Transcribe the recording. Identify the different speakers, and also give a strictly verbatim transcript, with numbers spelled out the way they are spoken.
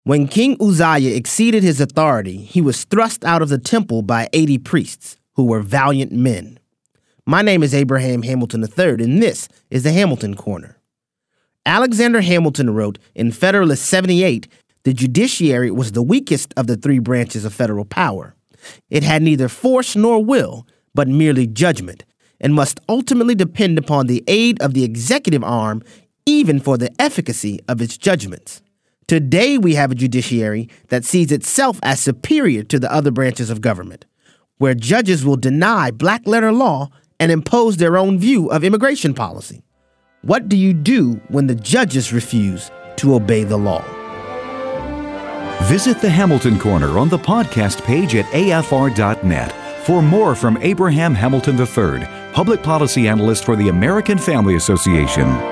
Speaker 1: When King Uzziah exceeded his authority, he was thrust out of the temple by eighty priests, who were valiant men. My name is Abraham Hamilton the third, and this is the Hamilton Corner. Alexander Hamilton wrote in Federalist seventy-eight, the judiciary was the weakest of the three branches of federal power. It had neither force nor will, but merely judgment, and must ultimately depend upon the aid of the executive arm, even for the efficacy of its judgments. Today we have a judiciary that sees itself as superior to the other branches of government, where judges will deny black-letter law and impose their own view of immigration policy. What do you do when the judges refuse to obey the law?
Speaker 2: Visit the Hamilton Corner on the podcast page at A F R dot net for more from Abraham Hamilton the third, Public Policy Analyst for the American Family Association.